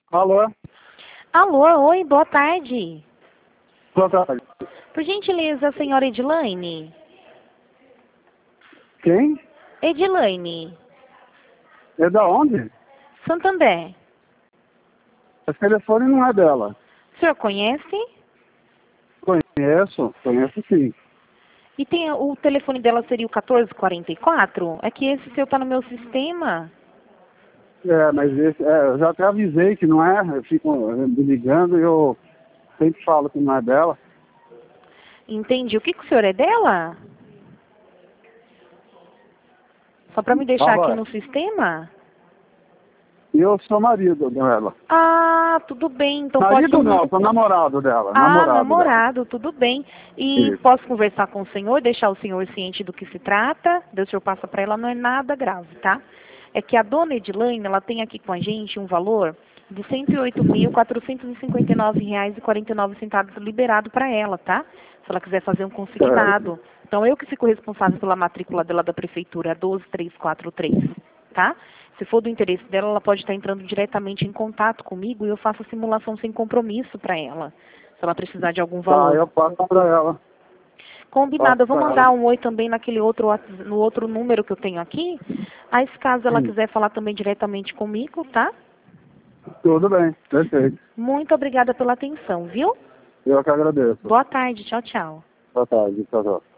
Alô? Alô, oi, boa tarde. Boa tarde. Por gentileza, a senhora Edilaine? Quem? Edilaine, É da onde? Santander. Esse telefone não é dela. O senhor conhece? Conheço sim. E tem o telefone dela seria o 1444? É que esse seu tá no meu sistema. Mas eu já até avisei que não é, eu fico me ligando e eu sempre falo que não é dela. Entendi. O que o senhor é dela? Só para me deixar aqui no sistema? E eu sou marido dela. Ah, tudo bem. Então pode... Marido não, sou namorado dela. Ah, Namorado dela. namorado, tudo bem. E Isso. posso conversar com o senhor, deixar o senhor ciente do que se trata? Daí o senhor passa para ela, não é nada grave, tá? É que a dona Edilaine, ela tem aqui com a gente um valor de R$ 108.459,49 liberado para ela, tá? Se ela quiser fazer um consignado. Então, eu que fico responsável pela matrícula dela da prefeitura, 12343, tá? Se for do interesse dela, ela pode estar entrando diretamente em contato comigo e eu faço a simulação sem compromisso para ela, se ela precisar de algum valor. Tá, eu passo para ela. Combinado, eu vou mandar um oi também naquele outro, no outro número que eu tenho aqui. Aí, se caso ela quiser falar também diretamente comigo, tá? Tudo bem, perfeito. Muito obrigada pela atenção, viu? Eu que agradeço. Boa tarde, tchau, tchau. Boa tarde, tchau, tchau.